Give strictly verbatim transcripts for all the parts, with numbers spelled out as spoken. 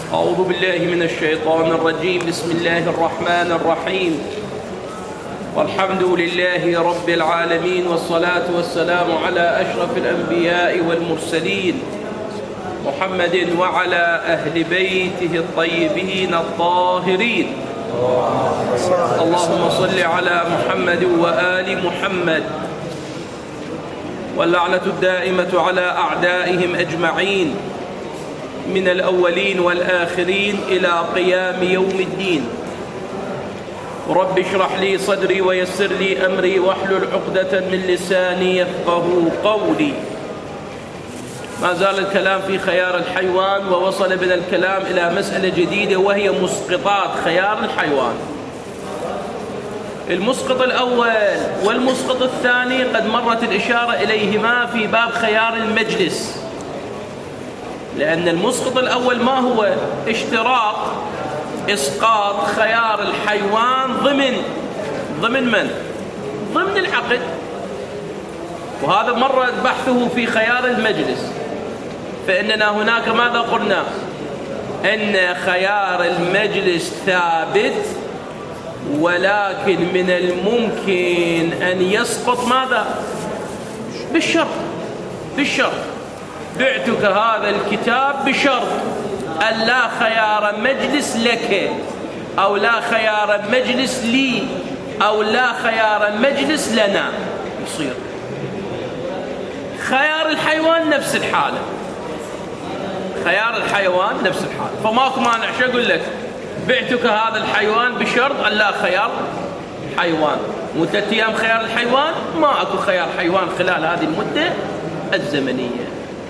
أعوذ بالله من الشيطان الرجيم. بسم الله الرحمن الرحيم، والحمد لله رب العالمين، والصلاة والسلام على أشرف الأنبياء والمرسلين محمد وعلى أهل بيته الطيبين الطاهرين. اللهم صل على محمد وآل محمد، واللعنة الدائمة على أعدائهم أجمعين من الأولين والآخرين إلى قيام يوم الدين. رب اشرح لي صدري ويسر لي أمري واحلل عقدة من لساني يفقه قولي. ما زال الكلام في خيار الحيوان، ووصل بنا الكلام إلى مسألة جديدة وهي مسقطات خيار الحيوان. المسقط الأول والمسقط الثاني قد مرت الإشارة إليهما في باب خيار المجلس، لأن المسقط الأول ما هو؟ اشتراط إسقاط خيار الحيوان ضمن ضمن من؟ ضمن العقد، وهذا مر بحثه في خيار المجلس. فإننا هناك ماذا قلنا؟ أن خيار المجلس ثابت، ولكن من الممكن أن يسقط ماذا؟ بالشرط بالشرط بعتك هذا الكتاب بشرط أن لا خيار مجلس لك، أو لا خيار مجلس لي، أو لا خيار مجلس لنا. يصير خيار الحيوان نفس الحالة، خيار الحيوان نفس الحالة، فماكو مانع شو أقول لك؟ بعتك هذا الحيوان بشرط أن لا خيار حيوان. مدة أيام خيار الحيوان، ما أكو خيار حيوان خلال هذه المدة الزمنية.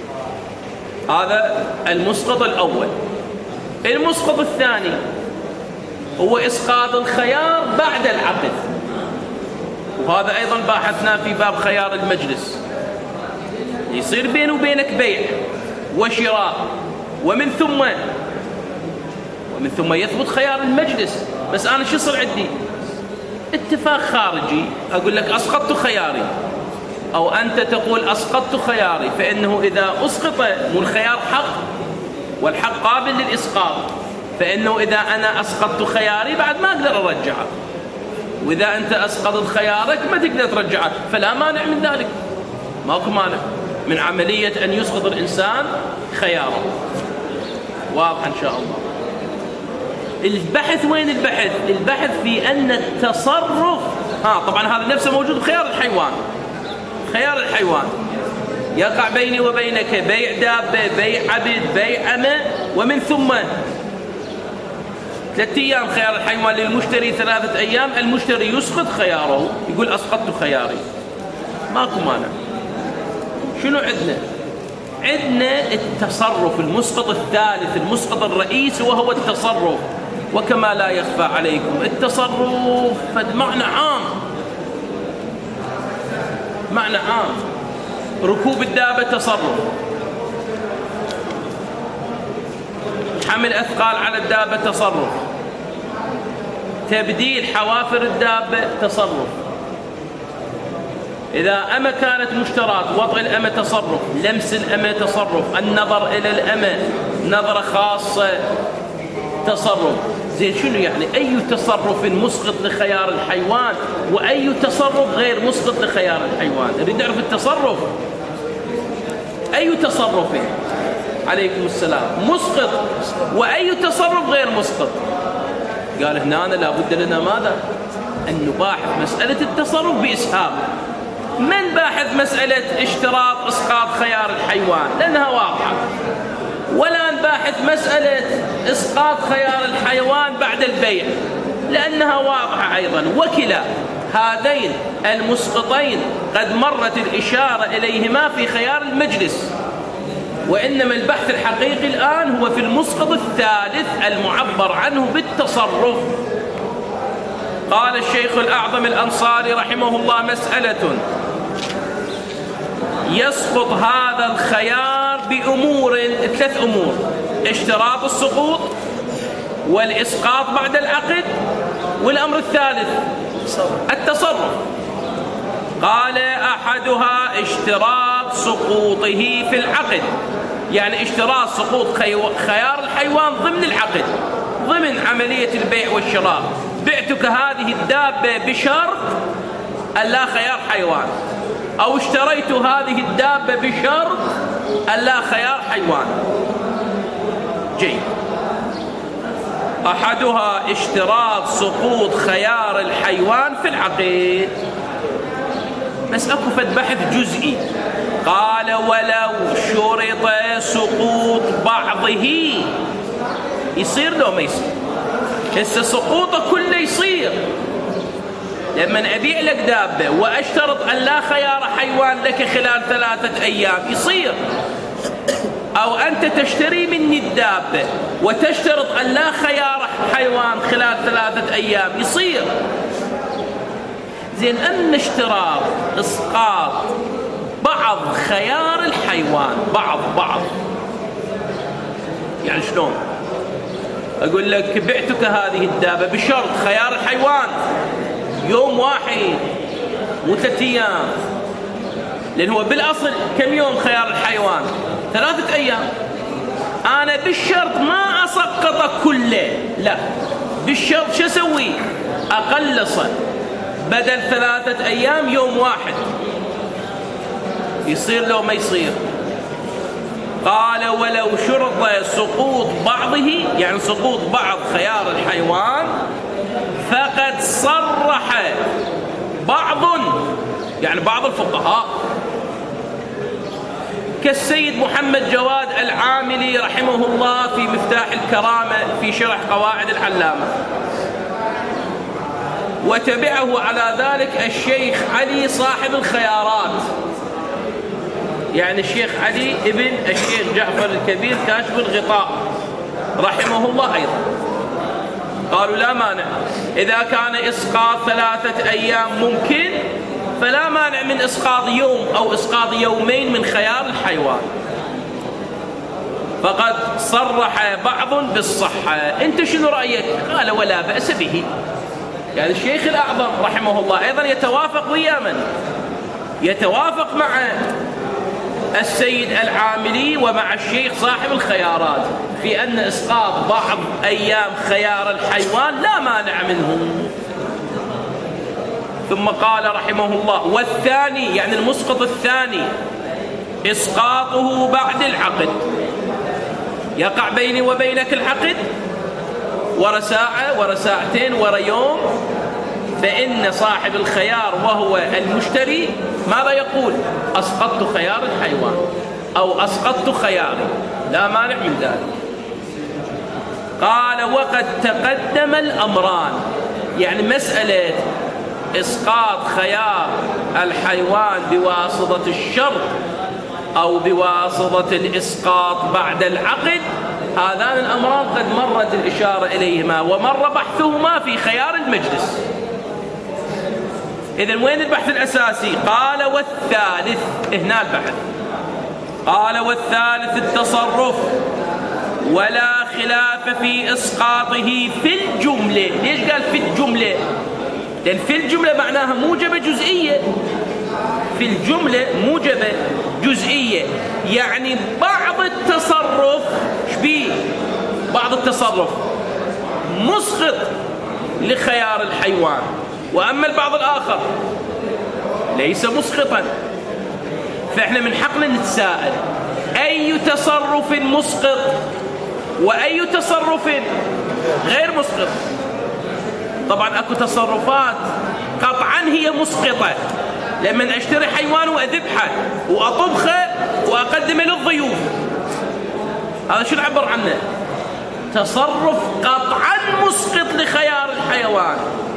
هذا المسقط الأول. المسقط الثاني هو إسقاط الخيار بعد العقد، وهذا أيضا باحثنا في باب خيار المجلس. يصير بيني وبينك بيع وشراء، ومن ثم ومن ثم يثبت خيار المجلس. بس أنا شو صار عندي؟ اتفاق خارجي، أقول لك أسقطت خياري، أو أنت تقول أسقطت خياري. فإنه إذا أسقط، مو الخيار حق والحق قابل للإسقاط، فإنه إذا أنا أسقطت خياري بعد ما أقدر أرجعه، وإذا أنت أسقطت خيارك ما تقدر ترجعه، فلا مانع من ذلك، ماكو مانع من عملية أن يسقط الإنسان خياره. واضح إن شاء الله. البحث وين البحث؟ البحث في أن التصرف، ها طبعا هذا نفسه موجود بخيار الحيوان. خيار الحيوان يقع بيني وبينك بيع دابة، بيع عبد، بيع أمة، ومن ثم ثلاثة أيام خيار الحيوان للمشتري، ثلاثة أيام المشتري يسقط خياره، يقول أسقطت خياري، ماكو مانع. شنو عندنا؟ عندنا التصرف، المسقط الثالث، المسقط الرئيسي، وهو التصرف. وكما لا يخفى عليكم التصرف فد معنى عام، معنى عام. ركوب الدابة تصرف، حمل أثقال على الدابة تصرف، تبديل حوافر الدابة تصرف. إذا أمة كانت مشترات، وضع الأمة تصرف، لمس الأمة تصرف، النظر إلى الأمة نظرة خاصة تصرف. زين شنو يعني؟ أي تصرف مسقط لخيار الحيوان، وأي تصرف غير مسقط لخيار الحيوان؟ نريد نعرف التصرف. أي تصرف عليكم السلام مسقط، وأي تصرف غير مسقط؟ قال هنا أنا لابد لنا ماذا؟ أن نباحث مسألة التصرف بإسهاب. من باحث مسألة اشتراط إسقاط خيار الحيوان لأنها واضحة، ولا نباحث مسألة إسقاط خيار الحيوان بعد البيع لأنها واضحة أيضا. وكلا هذين المسقطين قد مرت الإشارة إليهما في خيار المجلس، وإنما البحث الحقيقي الآن هو في المسقط الثالث المعبر عنه بالتصرف. قال الشيخ الأعظم الأنصاري رحمه الله: مسألة يسقط هذا الخيار بأمور، ثلاث أمور: اشتراط السقوط، والإسقاط بعد العقد، والأمر الثالث التصرف. قال: أحدها اشتراط سقوطه في العقد، يعني اشتراط سقوط خيار الحيوان ضمن العقد، ضمن عملية البيع والشراء. بعتك هذه الدابة بشرط ألا خيار حيوان، أو اشتريت هذه الدابة بشرط ألا خيار حيوان. جيد. أحدها اشتراط سقوط خيار الحيوان في العقد. بس أكو فد بحث جزئي، قال ولو شرط سقوط بعضه، يصير لو ما يصير؟ هسه سقوطه كله يصير. لما أبيع لك دابة وأشترط أن لا خيار حيوان لك خلال ثلاثة أيام يصير، أو أنت تشتري مني الدابة وتشترط أن لا خيار حيوان خلال ثلاثة أيام يصير. زين، أن اشتراط إسقاط بعض خيار الحيوان، بعض بعض يعني شلون؟ أقول لك بعتك هذه الدابة بشرط خيار الحيوان يوم واحد مو ثلاثة أيام، لأن هو بالأصل كم يوم خيار الحيوان؟ ثلاثة أيام. أنا بالشرط ما أسقطه كله، لا، بالشرط شو أسوي؟ أقلصه، بدل ثلاثة أيام يوم واحد. يصير لو ما يصير؟ قال ولو شرط سقوط بعضه، يعني سقوط بعض خيار الحيوان، فقد صرح بعض، يعني بعض الفقهاء كالسيد محمد جواد العاملي رحمه الله في مفتاح الكرامة في شرح قواعد العلامة، وتبعه على ذلك الشيخ علي صاحب الخيارات، يعني الشيخ علي ابن الشيخ جعفر الكبير كاشف الغطاء رحمه الله أيضا. قالوا لا مانع، إذا كان إسقاط ثلاثة أيام ممكن، فلا مانع من إسقاط يوم أو إسقاط يومين من خيار الحيوان. فقد صرح بعض بالصحة. أنت شنو رأيك؟ قال ولا بأس به. يعني الشيخ الأعظم رحمه الله أيضا يتوافق ويا من؟ يتوافق مع السيد العاملي ومع الشيخ صاحب الخيارات في أن إسقاط بعض أيام خيار الحيوان لا مانع منه. ثم قال رحمه الله والثاني، يعني المسقط الثاني، إسقاطه بعد العقد. يقع بيني وبينك العقد ورا ساعة ورا ساعتين ورا يوم، فإن صاحب الخيار وهو المشتري ماذا يقول؟ أسقطت خيار الحيوان أو أسقطت خياري، لا مانع من ذلك. قال وقد تقدم الأمران، يعني مسألة إسقاط خيار الحيوان بواسطة الشرط أو بواسطة الإسقاط بعد العقد، هذان الأمران قد مرت الإشارة إليهما ومر بحثهما في خيار المجلس. إذن وين البحث الأساسي؟ قال والثالث، هنا البحث. قال والثالث التصرف، ولا خلاف في إسقاطه في الجملة. ليش قال في الجملة؟ لأن في الجملة معناها موجبة جزئية. في الجملة موجبة جزئية، يعني بعض التصرف شبيه بعض التصرف مسقط لخيار الحيوان، وأما البعض الآخر ليس مسقطا. فإحنا من حقنا نتساءل أي تصرف مسقط وأي تصرف غير مسقط. طبعا أكو تصرفات قطعا هي مسقطة، لما أشتري حيوان وأذبحه وأطبخه وأقدمه للضيوف، هذا شو نعبر عنه؟ تصرف قطعا مسقط لخيار الحيوان.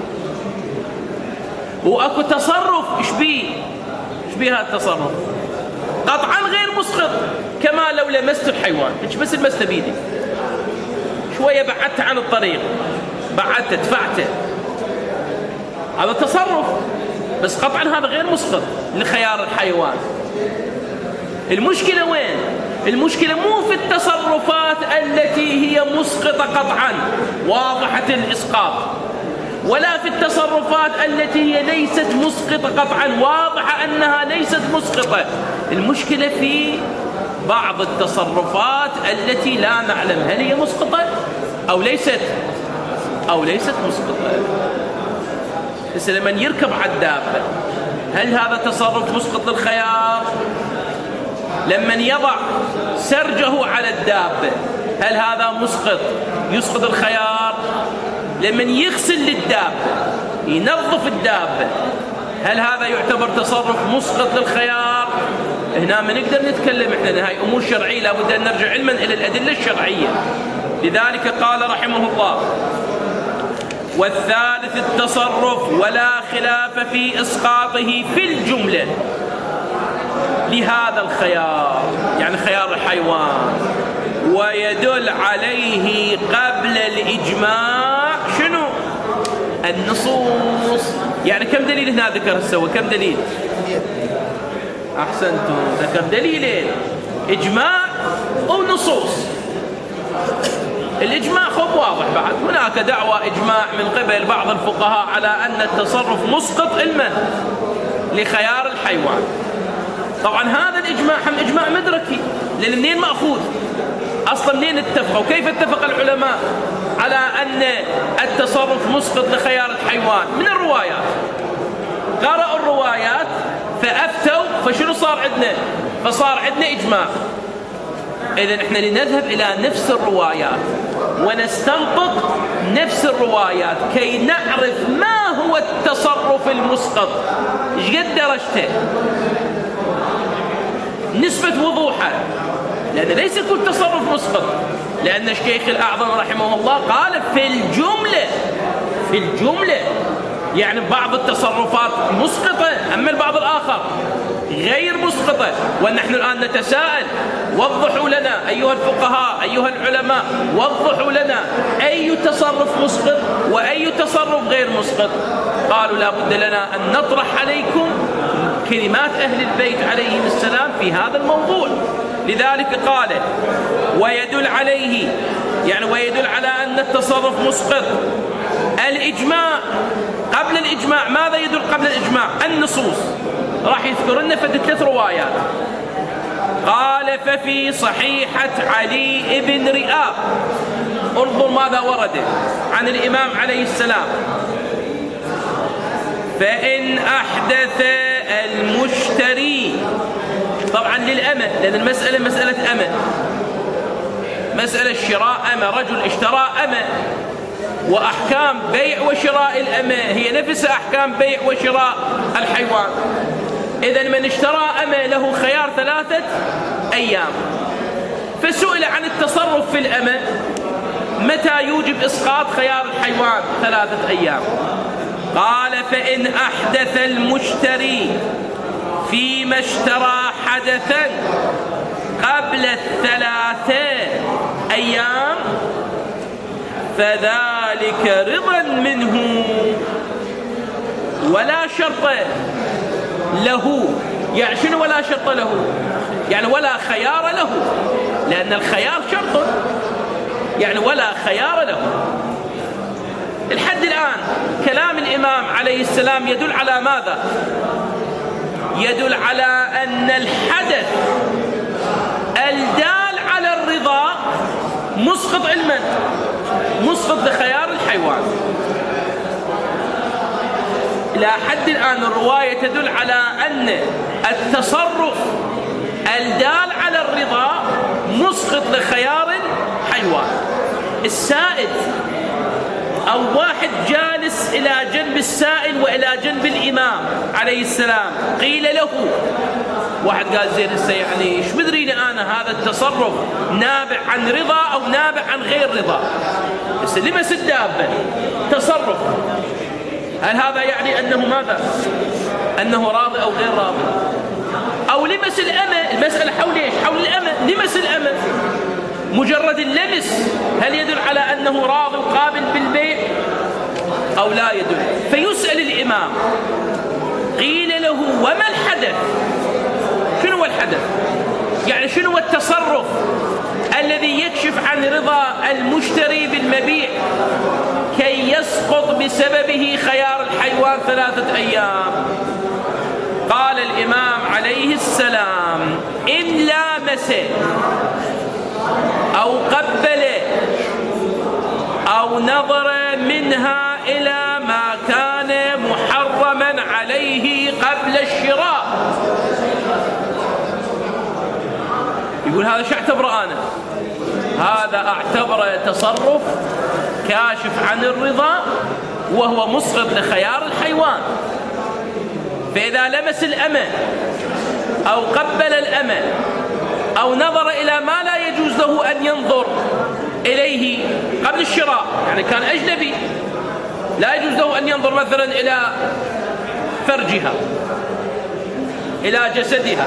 وأكو تصرف شبيه شبيه هذا التصرف قطعا غير مسقط، كما لو لمست الحيوان، مش بس لمسته بيدي، شوية بعدته عن الطريق، بعدته دفعته، هذا تصرف، بس قطعا هذا غير مسقط لخيار الحيوان. المشكلة وين؟ المشكلة مو في التصرفات التي هي مسقطة قطعا واضحة الإسقاط، ولا في التصرفات التي هي ليست مسقطة قطعا واضحة أنها ليست مسقطة. المشكلة في بعض التصرفات التي لا نعلم هل هي مسقطة أو ليست أو ليست مسقطة. بس لما يركب على الدابة هل هذا تصرف مسقط للخيار؟ لما يضع سرجه على الدابة هل هذا مسقط يسقط الخيار؟ لما يغسل للدابة ينظف الدابة هل هذا يعتبر تصرف مسقط للخيار؟ هنا ما نقدر نتكلم احنا، هاي امور شرعيه لابد ان نرجع علما الى الادله الشرعيه. لذلك قال رحمه الله: والثالث التصرف ولا خلاف في اسقاطه في الجمله لهذا الخيار، يعني خيار الحيوان، ويدل عليه قبل الاجماع شنو؟ النصوص. يعني كم دليل هنا ذكر السوى؟ كم دليل؟ أحسنتم، ذكر دليلين: إجماع ونصوص. الإجماع خب واضح، بعد هناك دعوى إجماع من قبل بعض الفقهاء على أن التصرف مسقط المن لخيار الحيوان. طبعا هذا الإجماع هم إجماع مدركي، لأن منين مأخوذ؟ أصلا منين اتفقوا؟ كيف اتفق العلماء على أن التصرف مسقط لخيار الحيوان؟ من الروايات، قرأوا الروايات فأفتوا، فشنو صار عندنا؟ فصار عندنا إجماع. إذن إحنا لنذهب إلى نفس الروايات ونستنطق نفس الروايات كي نعرف ما هو التصرف المسقط، إيش قد درجته، نسبة وضوحه، لأن ليس كل تصرف مسقط، لأن الشيخ الأعظم رحمه الله قال في الجملة، في الجملة يعني بعض التصرفات مسقطة، أما البعض الآخر غير مسقطة. ونحن الآن نتساءل: وضحوا لنا أيها الفقهاء أيها العلماء، وضحوا لنا أي تصرف مسقط وأي تصرف غير مسقط. قالوا: لا بد لنا أن نطرح عليكم كلمات أهل البيت عليهم السلام في هذا الموضوع. لذلك قال: ويدل عليه، يعني ويدل على أن التصرف مسقط الإجماع. قبل الإجماع ماذا يدل قبل الإجماع؟ النصوص. راح يذكر لنا فد ثلاث روايات. قال: ففي صحيحة علي بن رئاب، انظر ماذا ورد عن الإمام عليه السلام: فإن أحدث المشتري، طبعا للأمة، لأن المسألة مسألة أمة، مسألة شراء أمة، رجل اشترى أمة، وأحكام بيع وشراء الأمة هي نفس أحكام بيع وشراء الحيوان. إذن من اشترى أمة له خيار ثلاثة أيام. فسئل عن التصرف في الأمة متى يوجب إسقاط خيار الحيوان؟ ثلاثة أيام. قال: فإن أحدث المشتري فيما اشترى حدثا قبل الثلاثة أيام فذلك رضا منه ولا شرط له. يعني شنو ولا شرط له؟ يعني ولا خيار له، لأن الخيار شرط، يعني ولا خيار له. الحد الآن كلام الإمام عليه السلام يدل على ماذا؟ يدل على أن الحدث الدال على الرضا مسقط علما، مسقط لخيار الحيوان. إلى حد الآن الرواية تدل على أن التصرف الدال على الرضا مسقط لخيار الحيوان. السائل أو واحد جالس إلى جنب السائل وإلى جنب الإمام عليه السلام، قيل له، واحد قال: زين هسه يعني ايش بدريني أنا هذا التصرف نابع عن رضا أو نابع عن غير رضا؟ هسه لمس الدابة تصرف، هل هذا يعني أنه ماذا؟ أنه راضي أو غير راضي؟ أو لمس الأمة، المسألة حول إيش؟ حول الأمة، لمس الأمة، مجرد اللمس هل يدل على أنه راضي وقابل بالبيع أو لا يدل؟ فيسأل الإمام، قيل له: وما الحدث؟ شنو هو الحدث؟ يعني شنو هو التصرف الذي يكشف عن رضا المشتري بالمبيع كي يسقط بسببه خيار الحيوان ثلاثة أيام؟ قال الإمام عليه السلام إن لامس أو قبل أو نظر منها إلى ما كان محرما عليه قبل الشراء. يقول هذا شو اعتبره أنا؟ هذا اعتبره تصرف كاشف عن الرضا وهو مسقط لخيار الحيوان. فإذا لمس الأمة أو قبل الأمة أو نظر إلى ما لا يجوز له أن ينظر إليه قبل الشراء، يعني كان أجنبي لا يجوز له أن ينظر مثلا إلى فرجها إلى جسدها،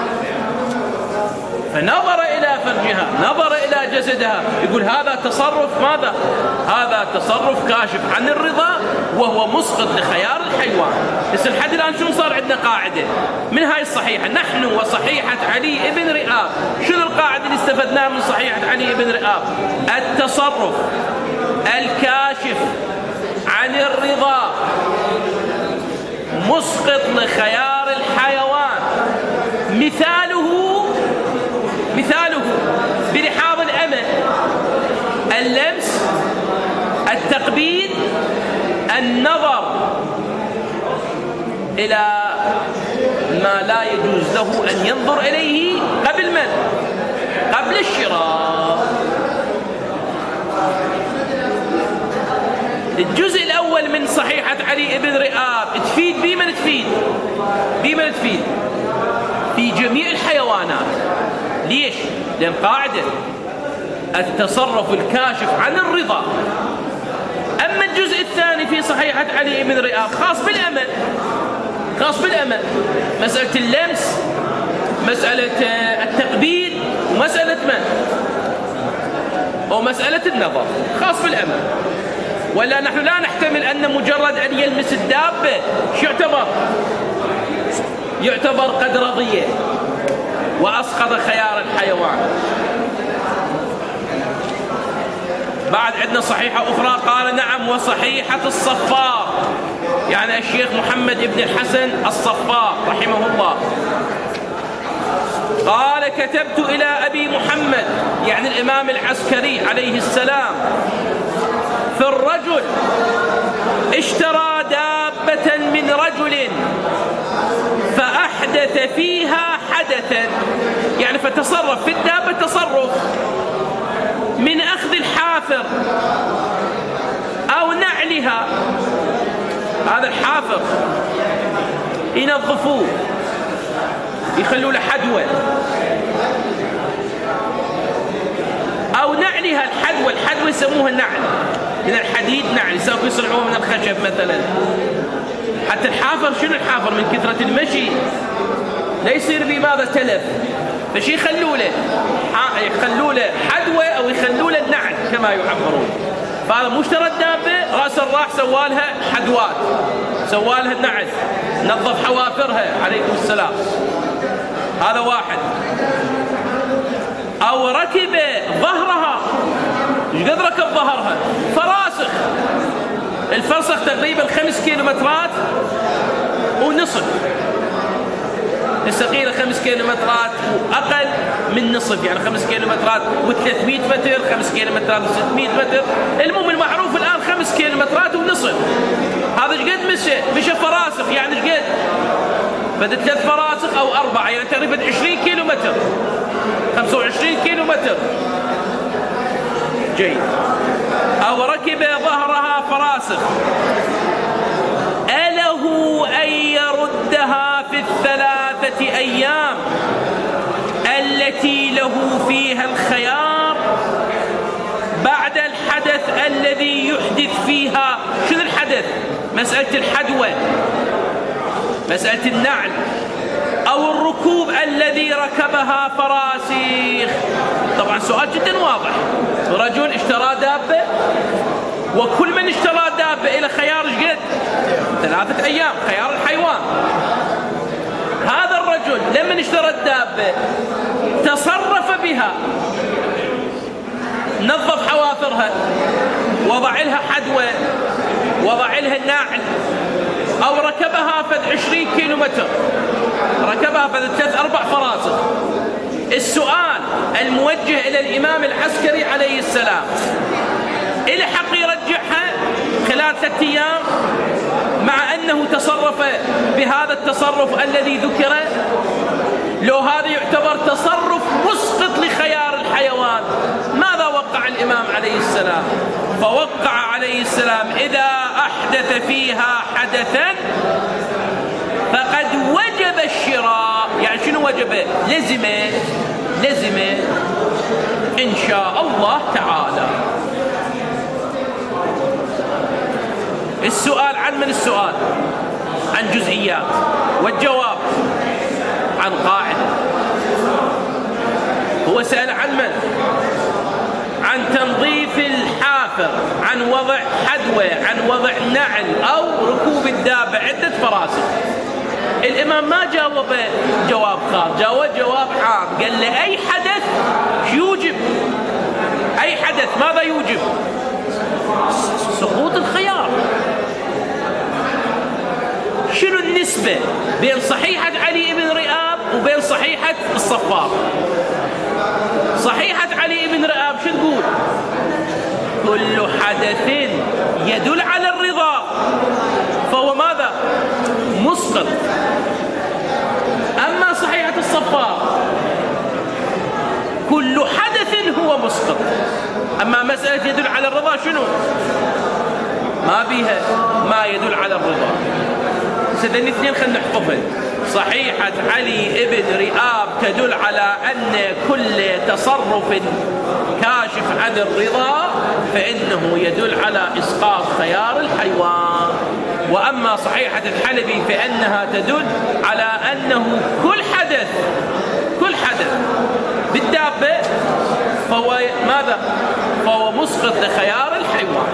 فنظر إلى فرجها نظر إلى جسدها، يقول هذا تصرف ماذا؟ هذا تصرف كاشف عن الرضا وهو مسقط لخيار الحيوان. بس لحد الآن شنو صار عندنا قاعدة من هاي الصحيحة؟ نحن وصحيحة علي بن رئاب. شنو القاعدة اللي استفدناها من صحيحة علي بن رئاب؟ التصرف الكاشف عن الرضا مسقط لخيار الحيوان. مثاله مثاله بلحاظ الأمة اللمس، التقبيل، النظر إلى ما لا يجوز له أن ينظر إليه قبل من؟ قبل الشراء. الجزء الأول من صحيحة علي بن رئاب تفيد بمن تفيد بمن تفيد في جميع الحيوانات. ليش؟ لأن قاعدة التصرف الكاشف عن الرضا. أما الجزء الثاني في صحيحة علي بن رئاب خاص بالأمل خاص بالأمل مسألة اللمس، مسألة التقبيل، ومسألة من؟ ومسألة النظر، خاص بالأمل. ولا نحن لا نحتمل أن مجرد أن يلمس الدابة شو يعتبر؟ يعتبر قد رضيه وأسقط خيار الحيوان. بعد عندنا صحيحة أخرى قال نعم وصحيحة الصفار، يعني الشيخ محمد بن الحسن الصفار رحمه الله قال كتبت إلى أبي محمد يعني الإمام العسكري عليه السلام في الرجل اشترى دابة من رجل فأحدث فيها حدثا، يعني فتصرف في الدابة تصرف من أخذ الحافر أو نعلها. هذا الحافر ينظفوه يخلوا له حدوة، أو نعلها. الحدوة الحدوة يسموها نعل من الحديد، نعل يسووا يصنعوها من الخشب مثلا. حتى الحافر شنو الحافر؟ من كثرة المشي لا يصير به ماذا تلف، فشي يخلوا له يخلوا له حدوة أو يخلوا له النعل كما يعبرون. فهذا مو اشترى الدابة راس الراح سوالها حدوات، سوالها النعل، نظف حوافرها عليكم السلام. هذا واحد. أو ركب ظهرها، ايش قد ركب ظهرها؟ فراسخ، الفرسخ تقريبا خمس كيلومترات ونصف، الثقيلة خمس كيلومترات وأقل من نصف، يعني خمس كيلومترات وثلاثمائة متر، خمس كيلومترات وستمائة متر. المهم المعروف الآن خمس كيلومترات ونصف. هذا ايش قد مشى؟ مشى فراسخ، يعني ايش قد؟ بدأ ثلاث فراسخ أو أربعة، يعني تقريبا عشرين كيلومتر، خمسة وعشرين كيلومتر. جيد. أو ركب ظهرها فراسخ أله أن يردها في الثلاثة أيام التي له فيها الخيار بعد الحدث الذي يحدث فيها. شنو الحدث؟ مسألة الحدوة، مسألة النعل، أو الركوب الذي ركبها فراسيخ. طبعا سؤال جدا واضح. رجل اشترى دابة، وكل من اشترى دابة إلى خيار قد ثلاثة أيام، خيار الحيوان. هذا الرجل لما اشترى الدابة تصرف بها، نظف حوافرها، وضع لها حدوة، وضع لها الناعل، أو ركبها فد عشرين كيلو متر، ركبها ثلاث أربع فراسخ. السؤال الموجه إلى الإمام العسكري عليه السلام، إلى حق يرجعها خلال ثلاثة أيام مع أنه تصرف بهذا التصرف الذي ذكر؟ لو هذا يعتبر تصرف مسقط لخيار الحيوان، ماذا وقع الإمام عليه السلام؟ فوقع عليه السلام: إذا أحدث فيها حدثا فقد وجب الشراء. يعني شنو وجب؟ لزمه لزمه إن شاء الله تعالى. السؤال عن من؟ السؤال عن جزئيات، والجواب عن قاعدة. هو سأل عن من؟ عن تنظيف الحافر، عن وضع حدوة، عن وضع نعل أو ركوب الدابة عدة فراسخ. الإمام ما جاوب جواب خاص، جاوب جواب عام. قال له أي حدث يوجب، أي حدث ماذا يوجب؟ سقوط الخيار. شنو النسبة بين صحيحة علي بن رئاب وبين صحيحة الصفار؟ صحيحة علي بن رئاب شو تقول؟ كل حدث يدل على الرضا فهو ماذا؟ مسقط. أما صحيحة الصفار كل حدث هو مسقط. أما مسألة يدل على الرضا شنو؟ ما بيها ما يدل على الرضا. سدن اثنين خلنا نحفظهم. صحيحة علي بن رئاب تدل على أن كل تصرف كاشف عن الرضا فإنه يدل على إسقاط خيار الحيوان. وأما صحيحة الحلبي فإنها تدل على أنه كل حدث كل حدث بالدابة فهو ماذا؟ فهو مسقط لخيار الحيوان.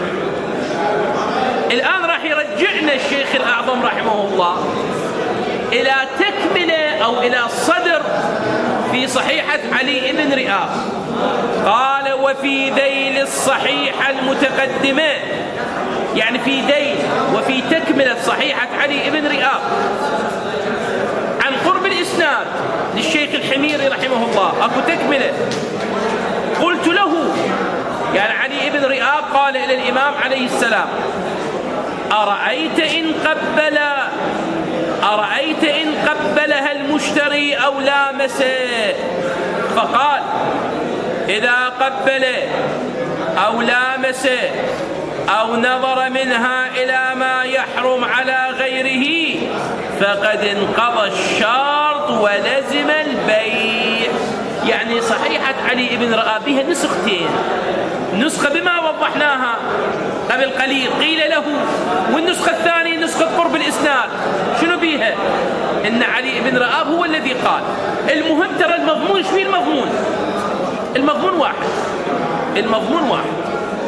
الآن راح يرجعنا الشيخ الأعظم رحمه الله إلى تكملة أو إلى صدر في صحيحة علي بن رئاب. قال: وفي ذيل الصحيحة المتقدمة، يعني في ذيل وفي تكملة صحيحة علي بن رئاب عن قرب الإسناد للشيخ الحميري رحمه الله أكو تكملة. قلت له، يعني علي بن رئاب قال إلى الإمام عليه السلام: أرأيت إن قبل أرأيت إن قبلها المشتري أو لامسه؟ فقال: إذا قبل أو لامسه أو نظر منها إلى ما يحرم على غيره فقد انقضى الشرط ولزم البيع. يعني صحيحة علي بن رئاب بها نسختين، نسخة بما وضحناها قبل قليل قيل له، والنسخة الثانية نسخة قرب الإسناد شنو بيها؟ إن علي بن رئاب هو الذي قال. المهم ترى المضمون شو المضمون؟ المضمون واحد، المضمون واحد.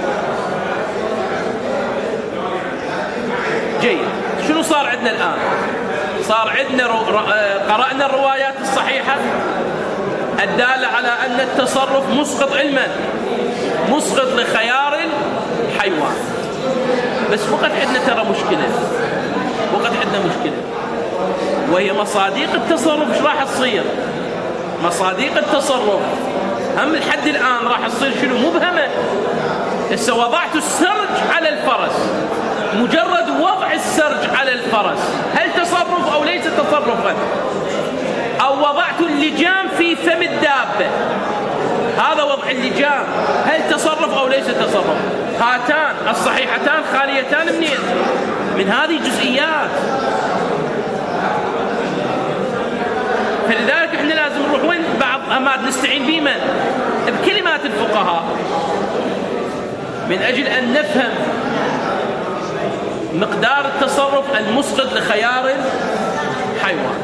جيد. شنو صار عندنا الآن؟ صار عندنا قرأنا الروايات الصحيحة الدالة على أن التصرف مسقط علما، مسقط لخيار الحيوان. بس وقت عندنا ترى مشكلة، وقت عندنا مشكلة وهي مصاديق التصرف. ايش راح تصير؟ مصاديق التصرف هم لحد الآن راح تصير شنو؟ مبهمة. هسه وضعت السرج على الفرس، مجرد وضع السرج على الفرس هل تصرف أو ليس تصرفا؟ أو وضعت اللجام في فم الدابة، هذا وضع اللجام هل تصرف أو ليس تصرف؟ هاتان الصحيحتان خاليتان منين؟ من هذه الجزئيات. فلذلك احنا لازم نروح وين؟ بعض أماد نستعين بمن؟ بكلمات الفقهاء من أجل أن نفهم مقدار التصرف المسقط لخيار الحيوان.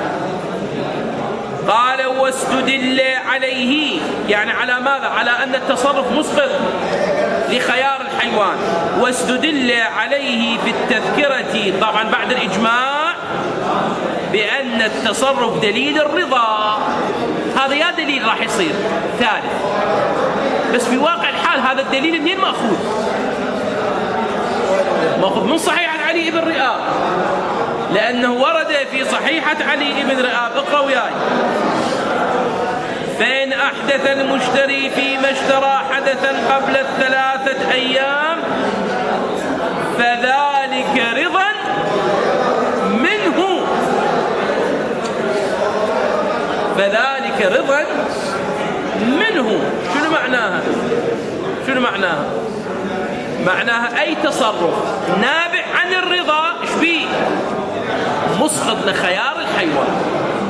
قال: واستدل عليه، يعني على ماذا؟ على أن التصرف مسقط لخيار الحيوان. واستدل عليه في التذكرة طبعا بعد الإجماع بأن التصرف دليل الرضا. هذا يا دليل راح يصير ثالث، بس في واقع الحال هذا الدليل منين مأخوذ؟ مأخوذ من صحيح عن علي بن رئاب لأنه ورد في صحيحة علي بن رئاب. اقرأ وياي: فإن أحدث المشتري فيما اشترى حدثا قبل الثلاثة أيام فذلك رضا منه فذلك رضا منه. شنو معناها؟ شنو معناها؟ معناها أي تصرف نابع عن الرضا إيش بيه؟ مسقط لخيار الحيوان.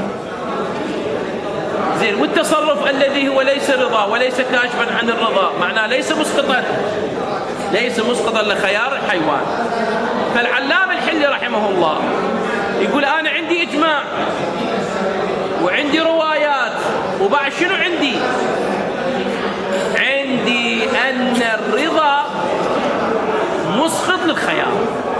زين، والتصرف الذي هو ليس رضا وليس كاشفا عن الرضا معناه ليس مسقطا ليس مسقطا لخيار الحيوان. فالعلامة الحلي رحمه الله يقول أنا عندي إجماع وعندي روايات، وبعد شنو عندي؟ عندي أن الرضا مسقط للخيار.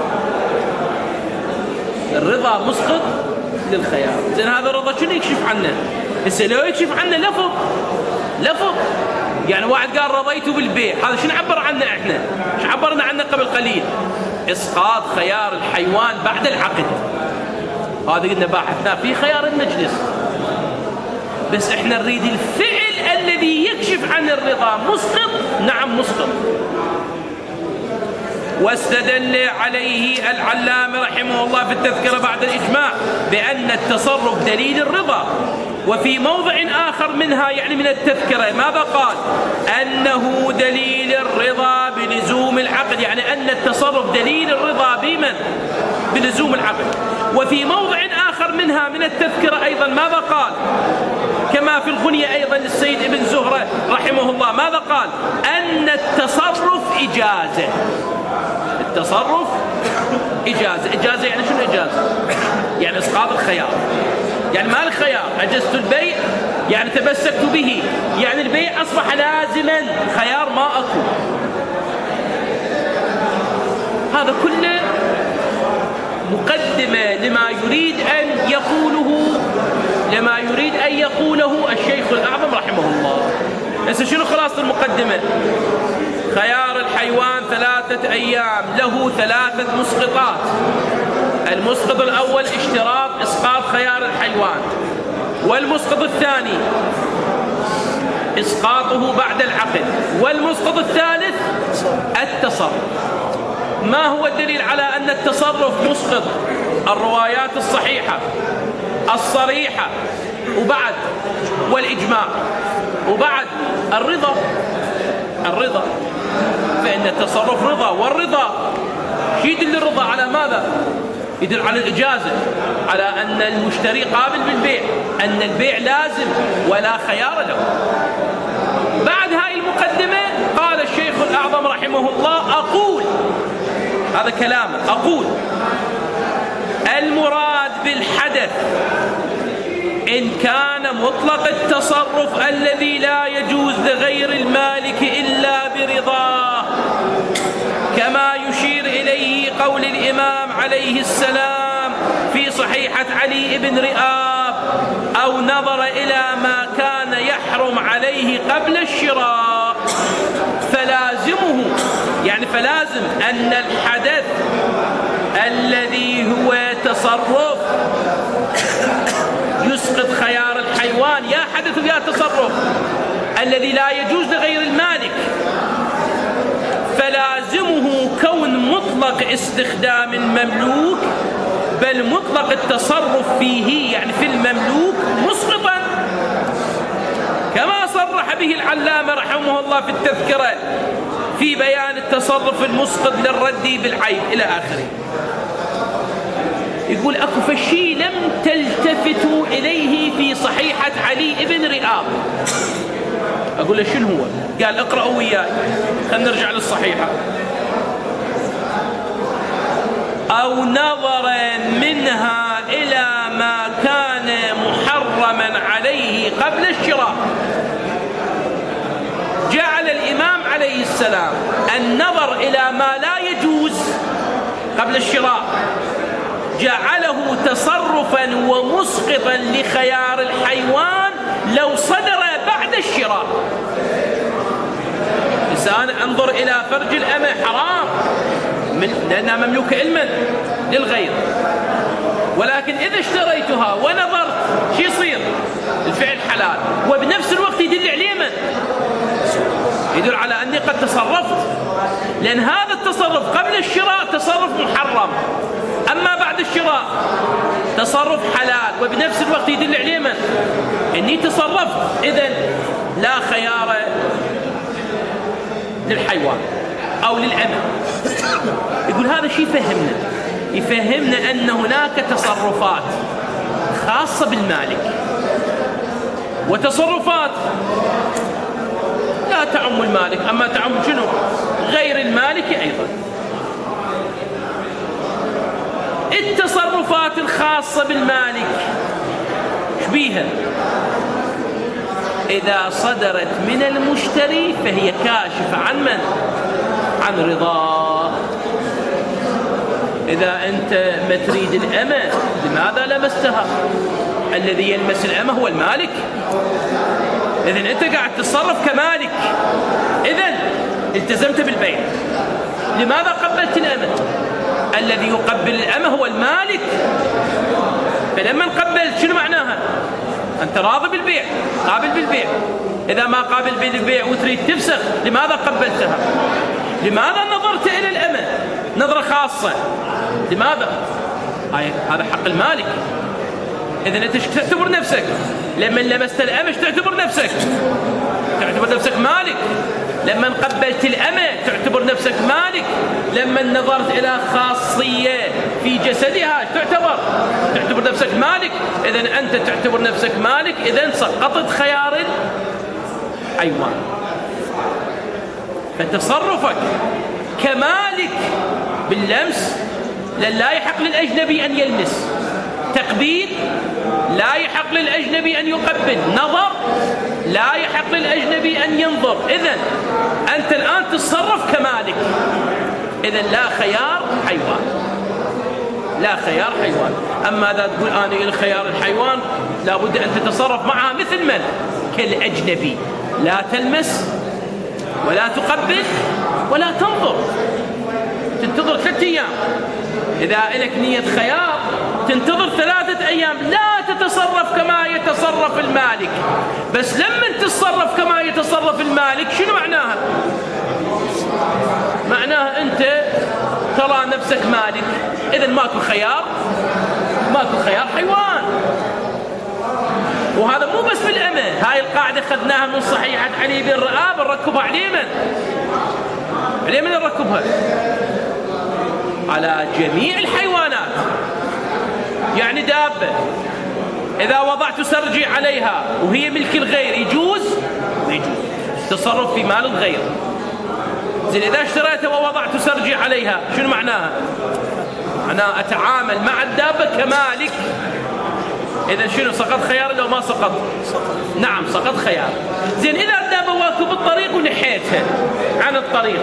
الرضا مسقط للخيار. زين، هذا الرضا شنو يكشف عنه؟ هسه لو يكشف عنه لفظ لفظ يعني واحد قال رضيت بالبيع، هذا شنو عبر عنه احنا؟ شنو عبرنا عنه قبل قليل؟ اسقاط خيار الحيوان بعد العقد. هذا قلنا باحثنا في خيار المجلس، بس احنا نريد الفعل الذي يكشف عن الرضا مسقط. نعم مسقط. واستدل عليه العلامة رحمه الله في التذكرة بعد الإجماع بأن التصرف دليل الرضا. وفي موضع آخر منها يعني من التذكرة ماذا قال؟ أنه دليل الرضا بلزوم العقد، يعني أن التصرف دليل الرضا بمن؟ بلزوم العقد. وفي موضع آخر منها من التذكرة أيضا ماذا قال؟ كما في الغنية أيضا للسيد ابن زهرة رحمه الله ماذا قال؟ أن التصرف إجازة. التصرف إجازة. إجازة يعني شنو إجازة؟ يعني إسقاط الخيار. يعني ما الخيار أجزت البيع يعني تمسكت به، يعني البيع أصبح لازما، خيار ما أكو. هذا كله مقدمة لما يريد أن يقوله لما يريد أن يقوله الشيخ الأعظم رحمه الله. هسه شنو خلاصة المقدمة؟ خيار الحيوان ثلاثة أيام، له ثلاثة مسقطات. المسقط الأول اشتراط إسقاط خيار الحيوان، والمسقط الثاني إسقاطه بعد العقد، والمسقط الثالث التصرف. ما هو الدليل على أن التصرف مسقط؟ الروايات الصحيحة الصريحة، وبعد والإجماع، وبعد الرضا. الرضا فإن التصرف رضا، والرضا شو يدل الرضا على ماذا؟ يدل على الإجازة، على أن المشتري قابل بالبيع، أن البيع لازم ولا خيار له. بعد هاي المقدمة قال الشيخ الأعظم رحمه الله: أقول، هذا كلامه، أقول المراد بالحدث إن كان مطلق التصرف الذي لا يجوز لغير المالك إلا برضاه، كما يشير إليه قول الإمام عليه السلام في صحيحة علي بن رئاب: أو نظر إلى ما كان يحرم عليه قبل الشراء فلازمه، يعني فلازم أن الحدث الذي هو تصرف يسقط خيار الحيوان، يا حدث يا تصرف الذي لا يجوز لغير المالك، فلازمه كون مطلق استخدام المملوك، بل مطلق التصرف فيه يعني في المملوك مسقطا، كما صرح به العلامة رحمه الله في التذكرة في بيان التصرف المسقط للرد بالعيب إلى آخره. يقول أكو فشي لم تلتفتوا إليه في صحيحة علي بن رئاب. أقول له شنو هو؟ قال اقرأوا وياي، خلينا نرجع للصحيحة. أو نظر منها إلى ما كان محرما عليه قبل الشراء. جعل الإمام عليه السلام النظر إلى ما لا يجوز قبل الشراء جعله تصرفا ومسقطا لخيار الحيوان لو صدر بعد الشراء. إنسان انظر إلى فرج الأمة حرام من لأنها مملوكة علما للغير، ولكن إذا اشتريتها ونظرت شو يصير؟ الفعل حلال، وبنفس الوقت يدل عليه من؟ يدل على أني قد تصرفت، لأن هذا التصرف قبل الشراء تصرف محرم، أما بعد الشراء تصرف حلال، وبنفس الوقت يدل عليه من؟ أني تصرفت. إذن لا خيار للحيوان أو للأمة. يقول هذا شيء يفهمنا يفهمنا أن هناك تصرفات خاصة بالمالك، وتصرفات لا تعم المالك، أما تعم شنو؟ غير المالك أيضا. التصرفات الخاصة بالمالك شبيها؟ إذا صدرت من المشتري فهي كاشفة عن من؟ عن رضاه. إذا أنت ما تريد الأمة لماذا لمستها؟ الذي يلمس الأمة هو المالك. إذن أنت قاعد تتصرف كمالك، إذن التزمت بالبيع. لماذا قبلت الأمة؟ الذي يقبل الأمة هو المالك. فلما قبلت شنو معناها؟ أنت راضي بالبيع، قابل بالبيع. إذا ما قابل بالبيع وتريد تفسخ، لماذا قبلتها؟ لماذا نظرت إلى الأمة نظرة خاصة؟ لماذا؟ هذا حق المالك. إذن أنت تعتبر نفسك لما لمست الأمة تعتبر نفسك تعتبر نفسك مالك. لما قبلت الأمة تعتبر نفسك مالك. لما نظرت إلى خاصية في جسدها تعتبر تعتبر نفسك مالك. إذن أنت تعتبر نفسك مالك، إذن سقطت خيار الحيوان. فتصرفك كمالك باللمس لا يحق للأجنبي أن يلمس، تقبيل لا يحق للأجنبي أن يقبل، نظر لا يحق للأجنبي أن ينظر. إذن أنت الآن تتصرف كمالك، إذن لا خيار حيوان، لا خيار حيوان. أما إذا تقول أنا إلى خيار الحيوان لابد أن تتصرف معها مثل من؟ كالأجنبي، لا تلمس ولا تقبل ولا تنظر، تنتظر ثلاثة أيام. إذا لك نية خيار تنتظر ثلاثة أيام، لا تتصرف كما يتصرف المالك. بس لما تتصرف كما يتصرف المالك شنو معناها؟ معناها أنت ترى نفسك مالك، إذن ماكو خيار ماكو خيار حيوان. وهذا مو بس بالأمة، هاي القاعدة خذناها من صحيحة علي بن رآب، نركبها على من؟ على من نركبها؟ على جميع الحيوانات. يعني دابة إذا وضعت سرجي عليها وهي ملك الغير يجوز؟ يجوز تصرف في مال الغير. زين إذا اشتريتها ووضعت سرجي عليها شنو معناها؟ معناها أتعامل مع الدابة كمالك. إذا شنو سقط خيار لو ما سقط؟ نعم سقط خيار. زين إذا الدابة واقفة بالطريق ونحيتها عن الطريق،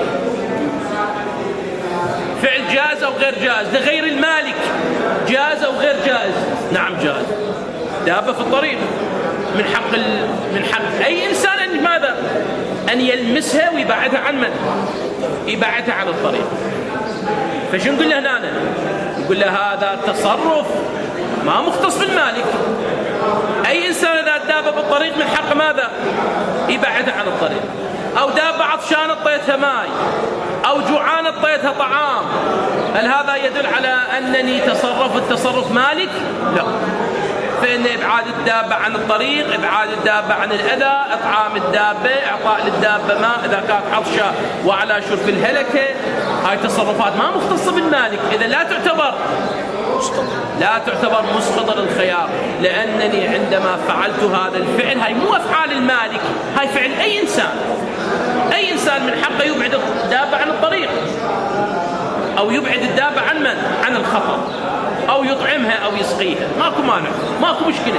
فعل جائز أو غير جائز لغير المالك؟ جائز أو غير جائز؟ نعم جائز. دابة في الطريق من حق ال... من حق أي إنسان أن ماذا؟ أن يلمسها ويبعدها عن من؟ يبعدها عن الطريق. فشو نقول له هنا؟ نقول له هذا تصرف ما مختص بالمالك. أي إنسان إذا دابة بالطريق من حق ماذا؟ يبعدها عن الطريق. أو دابة عطشان اطيتها ماي، أو جوعان اطيتها طعام، هل هذا يدل على أنني تصرفت تصرف مالك؟ لا. فإن إبعاد الدابة عن الطريق، إبعاد الدابة عن الأذى، إطعام الدابة، إعطاء للدابة ماء إذا كانت عطشة وعلى شرب الهلكة، هاي تصرفات ما مختصة بالمالك. إذا لا تعتبر لا تعتبر مسقطة للخيار، لأنني عندما فعلت هذا الفعل هاي مو أفعال المالك، هاي فعل أي إنسان. أي إنسان من حقه يبعد الدابة عن الطريق، أو يبعد الدابة عن من؟ عن الخطر، أو يطعمها أو يسقيها، ماكو مانع، ماكو مشكلة.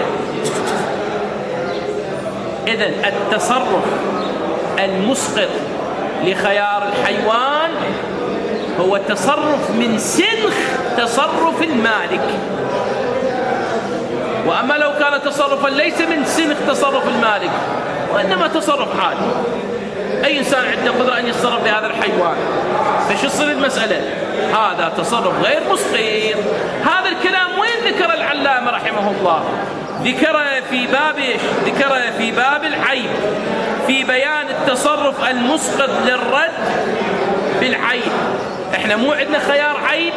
إذن التصرف المسقط لخيار الحيوان هو تصرف من سنخ تصرف المالك. وأما لو كان تصرفا ليس من سنخ تصرف المالك وإنما تصرف عادي، أي إنسان عنده قدرة أن يتصرف بهذا الحيوان، فش تصير المسألة؟ هذا تصرف غير مسقط. هذا الكلام وين ذكر العلامة رحمه الله؟ ذكر في باب ذكر في باب العيب، في بيان التصرف المسقط للرد بالعيب. احنا مو عندنا خيار عيب؟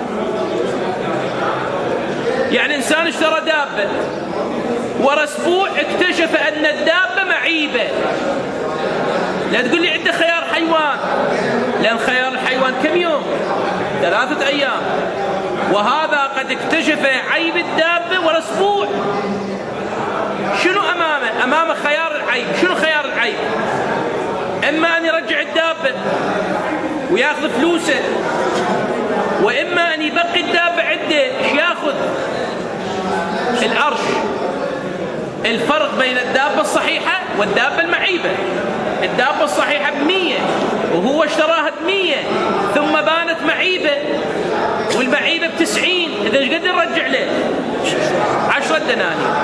يعني إنسان اشترى دابة ورا أسبوع اكتشف أن الدابة معيبة، لا تقول لي عنده خيار حيوان، لأن خيار الحيوان كم يوم؟ ثلاثة أيام، وهذا قد اكتشف عيب الدابة ورا أسبوع. شنو أمامه؟ أمامه خيار العيب. شنو خيار العيب؟ إما أن يرجع الدابة ويأخذ فلوسه، وإما أن يبقي الدابة عنده. إيش يأخذ؟ الأرش. الفرق بين الدابة الصحيحة والدابة المعيبة، الدابة الصحيحة بمية وهو اشتراها بمية ثم بانت معيبة، والمعيبة بتسعين، إذا ايش قد نرجع له؟ عشرة دنانير.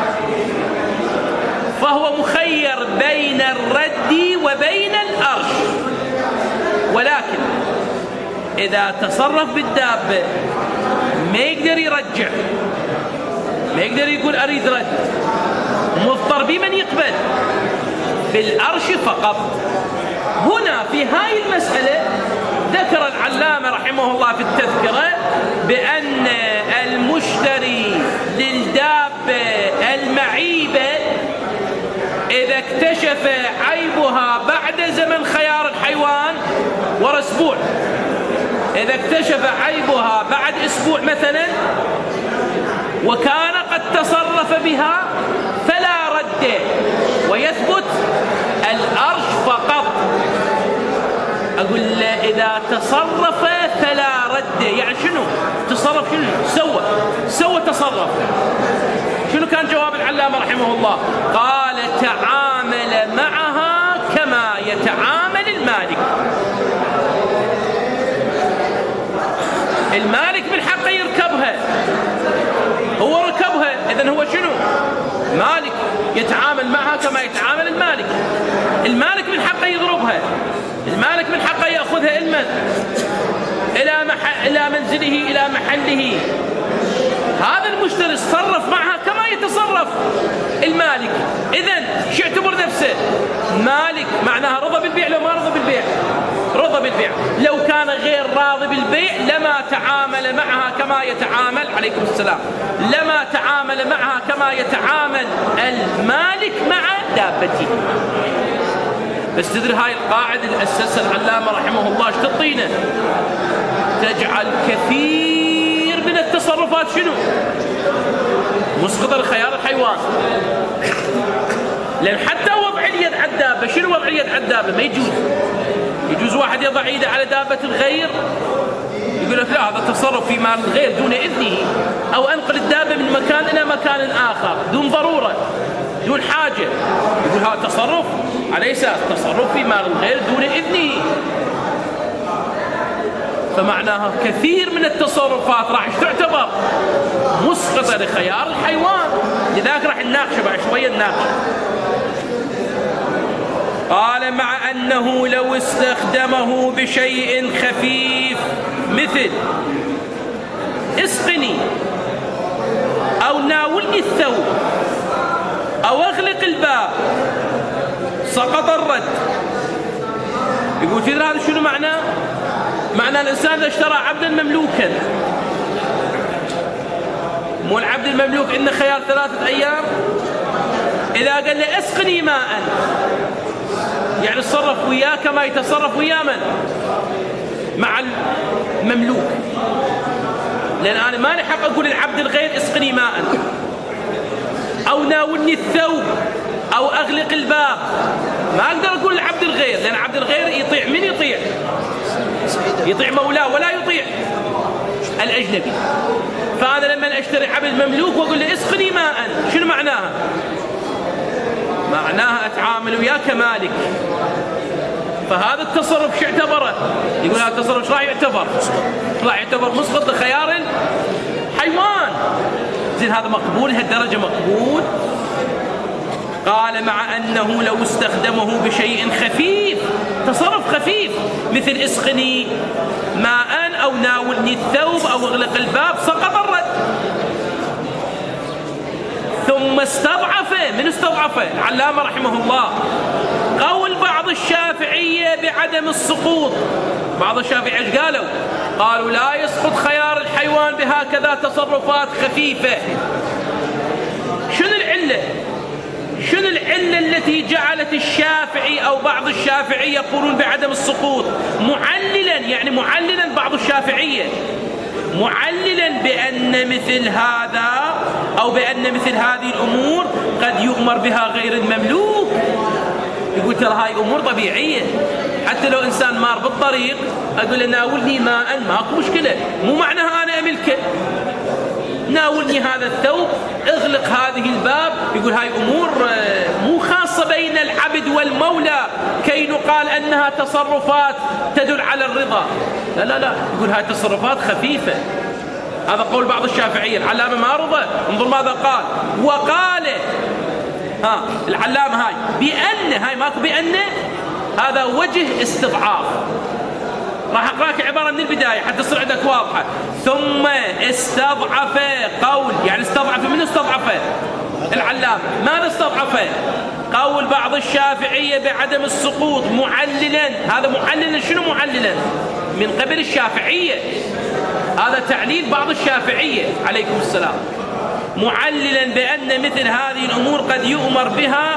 فهو مخير بين الرد وبين الأرش. ولكن إذا تصرف بالدابة ما يقدر يرجع، ما يقدر يقول أريد رد، مضطر بمن يقبل؟ بالأرش فقط. هنا في هاي المسألة ذكر العلامة رحمه الله في التذكرة بأن المشتري للدابة المعيبة إذا اكتشف عيبها بعد زمن خيار الحيوان ورا أسبوع، إذا اكتشف عيبها بعد أسبوع مثلا وكان قد تصرف بها فلا رد، ويثبت الأرش فقط. أقول له إذا تصرف فلا رد، يعني شنو؟ تصرف شنو؟ سوى سوى تصرف. شنو كان جواب العلامة رحمه الله؟ قال تعامل معها كما يتعامل المالك. المالك من حقه يركبها، هو ركبها، إذن هو شنو؟ مالك، يتعامل معها كما يتعامل المالك. المالك من حقه يضربها، المالك من حقه يأخذها المن إلى, مح... إلى منزله إلى محله. هذا المشتري تصرف معها كما يتصرف المالك. إذن شو يعتبر نفسه؟ مالك، معناها رضى بالبيع. لو ما رضى بالبيع، رضى بالبيع. لو كان غير راضي بالبيع لما تعامل معها كما يتعامل، عليكم السلام، لما تعامل معها كما يتعامل المالك مع دابته. بس تدري هاي القاعدة اللي أسسها العلامة رحمه الله ايش تعطينا؟ تجعل كثير من التصرفات شنو؟ مسقطة لخيار الحيوان. لأن حتى وضع اليد على الدابة، شنو وضع اليد على الدابة؟ ما يجوز. يجوز واحد يضع يده على دابة الغير، يقول لك لا، هذا تصرف في مال الغير دون إذنه، أو أنقل الدابة من مكان إلى مكان آخر دون ضرورة، دون حاجة، يقول هذا تصرف على أساس تصرف في مال الغير دون إذنه. فمعناها كثير من التصرفات راح تعتبر مسقطة لخيار الحيوان. لذلك راح نناقشه بعد شوية نناقش. قال مع أنه لو استخدمه بشيء خفيف مثل اسقني أو ناولني الثوب أو أغلق الباب سقط الرد. يقول تدري هذا شنو معناه؟ معنى الإنسان إذا اشترى عبدا مملوكا، مو العبد المملوك إنه خيار ثلاثة أيام، إذا قال له اسقني ماء يعني تصرف وياه كما يتصرف ويا من؟ مع المملوك. لأن أنا ما لي حق أقول للعبد الغير اسقني ماء، أو ناولني الثوب، أو أغلق الباب. ما أقدر أقول للعبد الغير، لأن عبد الغير يطيع من يطيع؟ يطيع مولاه ولا يطيع الأجنبي. فأنا لما أشتري عبد مملوك وأقول له اسقني ماء، شنو معناها؟ معناها أتعامل وياه كمالك. فهذا التصرف شو يعتبره؟ يقول هذا التصرف شو راح يعتبر؟ راح يعتبر مسقط لخيار الحيوان. زين هذا مقبول، هالدرجة مقبول؟ قال مع أنه لو استخدمه بشيء خفيف، تصرف خفيف مثل اسقني ماء أو ناولني الثوب أو اغلق الباب، سقط الرد. ثم استضعفه. من استضعفه؟ العلامة رحمه الله. قول بعض الشافعية بعدم السقوط. بعض الشافعية ايش قالوا؟ قالوا لا يسقط خيار الحيوان بهكذا تصرفات خفيفة. شنو العلة؟ شنو العلة التي جعلت الشافعي أو بعض الشافعية يقولون بعدم السقوط؟ معللا، يعني معللا بعض الشافعية معللا بأن مثل هذا أو بأن مثل هذه الأمور قد يؤمر بها غير المملوك. يقول ترى هاي أمور طبيعية، حتى لو إنسان مار بالطريق أقول له ناولني ماء، ماكو مشكلة، مو معناها أنا أملكه. ناولني هذا الثوب، اغلق هذه الباب. يقول هاي أمور مو خاصة بين العبد والمولى كي نقال أنها تصرفات تدل على الرضا. لا لا لا، يقول هاي تصرفات خفيفة. هذا قول بعض الشافعية. العلامة ما رضى، انظر ماذا قال. وقال ها العلامة هاي بأن، هاي ماكو بأن، هذا وجه استضعاف. راح أقرأك عبارة من البداية حتى تصير عندك واضحة. ثم استضعف قول، يعني استضعف. من استضعف؟ العلامة. ماذا استضعف؟ قول بعض الشافعية بعدم السقوط معللا. هذا معللا. شنو معللا؟ من قبل الشافعية. هذا تعليل بعض الشافعية عليكم السلام. معللا بأن مثل هذه الأمور قد يؤمر بها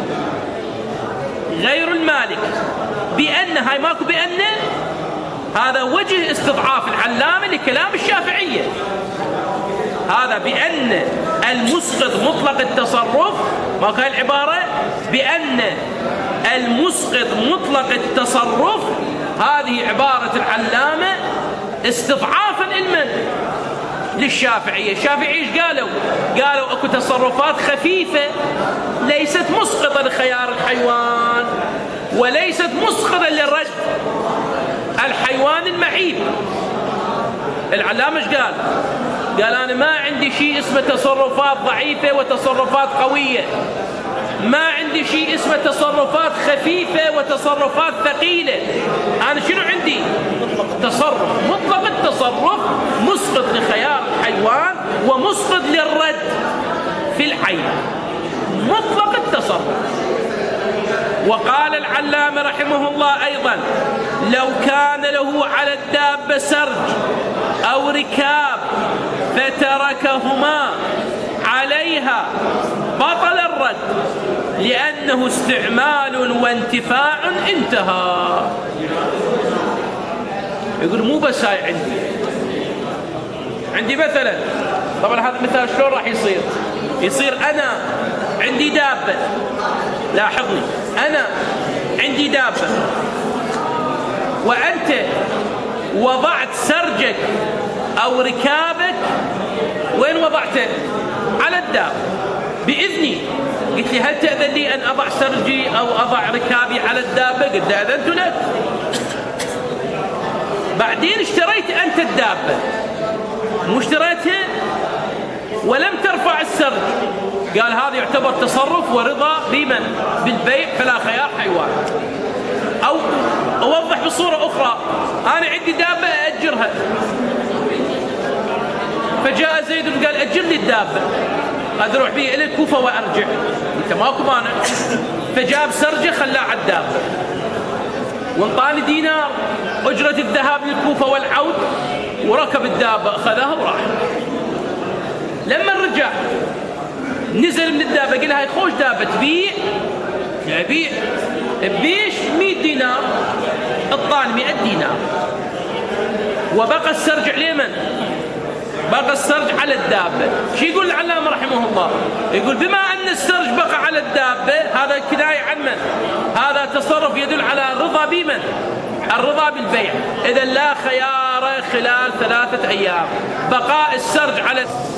غير المالك. بأن، هاي ماكو بأن. هذا وجه استضعاف العلامة لكلام الشافعية. هذا بأن المسقط مطلق التصرف، ما كان العبارة بأن المسقط مطلق التصرف. هذه عبارة العلامة استضعافا لمن؟ للشافعية. الشافعية ايش قالوا؟ قالوا اكو تصرفات خفيفة ليست مسقطة لخيار الحيوان وليست مسقطة للرد الحيوان المعيب. العلامة ايش قال؟ قال انا ما عندي شيء اسمه تصرفات ضعيفة وتصرفات قوية، ما عندي شيء اسمه تصرفات خفيفة وتصرفات ثقيلة. أنا شنو عندي؟ تصرف مطلق التصرف مسقط لخيار الحيوان ومسقط للرد في العين، مطلق التصرف. وقال العلامة رحمه الله أيضا لو كان له على الدابة سرج أو ركاب فتركهما عليها بطل الرد لأنه استعمال وانتفاع انتهى. يقول مو بس هاي عندي عندي مثلا، طبعا هذا مثال شلون راح يصير؟ يصير أنا عندي دابة، لاحظني، أنا عندي دابة وأنت وضعت سرجك أو ركابك، وين وضعته؟ على الدابة بإذني. قلت لي هل تأذن لي أن أضع سرجي أو أضع ركابي على الدابة؟ قلت أذنت لك. بعدين اشتريت أنت الدابة، مو اشتريتها ولم ترفع السرج، قال هذا يعتبر تصرف ورضا بمن؟ بالبيع، فلا خيار حيوان. أو أوضح بصورة أخرى، أنا عندي دابة أأجرها، فجاء زيد قال أجر لي الدابة، هذا أروح بيه إلى الكوفة وأرجع، أنت ماكو مانع. فجاب سرجة خلاه على الدابة وانطاني دينار أجرة الذهاب للكوفة والعود، وركب الدابة أخذها وراح. لما رجع نزل من الدابة قال هاي خوش دابة، تبيع؟ أبيع. بيش مئة دينار، اطاني مئة دينار، وبقى السرج عليه من؟ بقى السرج على الدابة. شو يقول العلامة رحمه الله؟ يقول بما أن السرج بقى على الدابة هذا كناية عن من؟ هذا تصرف يدل على الرضا بمن؟ الرضا بالبيع. إذا لا خيار خلال ثلاثة أيام، بقاء السرج على